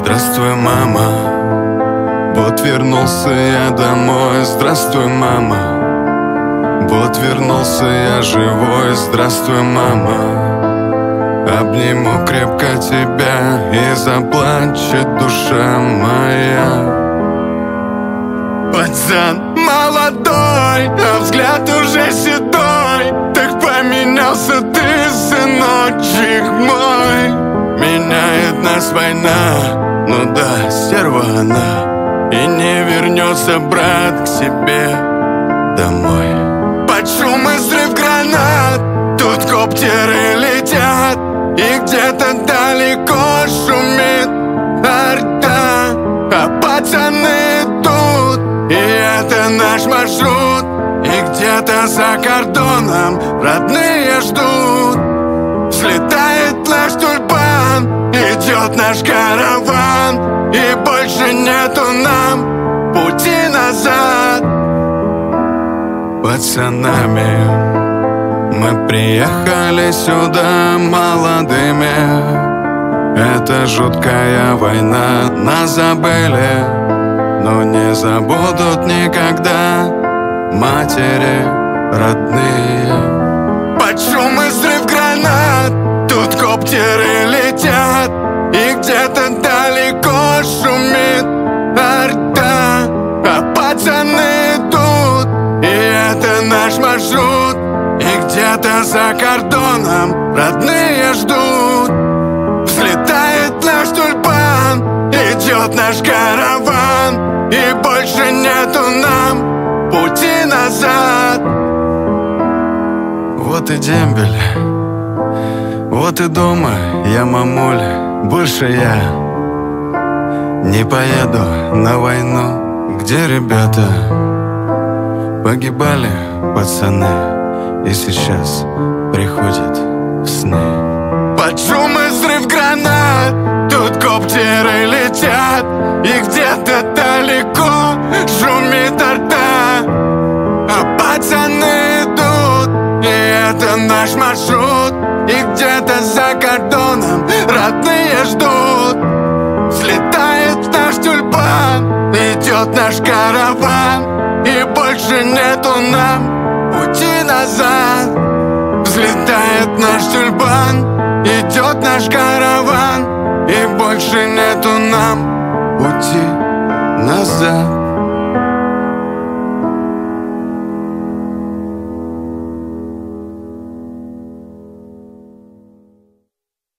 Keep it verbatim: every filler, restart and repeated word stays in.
Здравствуй, мама, вот вернулся я домой. Здравствуй, мама, вот вернулся я живой. Здравствуй, мама, обниму крепко тебя, и заплачет душа моя. Пацан молодой, а взгляд уже седой. Так поменялся ты, сыночек мой. Меняет нас война, ну да, стерва она, и не вернется брат к себе домой. Под шум и взрыв гранат тут коптеры летят, и где-то далеко шумит арта, а пацаны идут, и это наш маршрут. И где-то за кордоном родные ждут. Взлетает наш тюльпан, идет наш караван, и больше нету нам пути назад. Пацанами мы приехали сюда молодыми. Это жуткая война, нас забыли, но не забудут никогда матери родные. Под шум и взрыв гранат тут коптеры летят, и где-то далеко шумит арта, а пацаны идут, и это наш маршрут. И где-то за кордоном родные ждут. Взлетает наш тюльпан, идет наш караван, и больше нету нам пути назад. Вот и дембель, вот и дома я, мамуль. Больше я не поеду на войну, где ребята погибали, пацаны, и сейчас приходят в сны. Под шум и взрыв гранат тут коптеры летят, и где-то далеко шумит арта, а пацаны идут, и это наш маршрут. И где-то за кордоном родные ждут. Взлетает наш тюльпан, идет наш караван, и больше нету нам пути назад. Взлетает наш тюльпан, идет наш караван, и больше нету нам пути назад.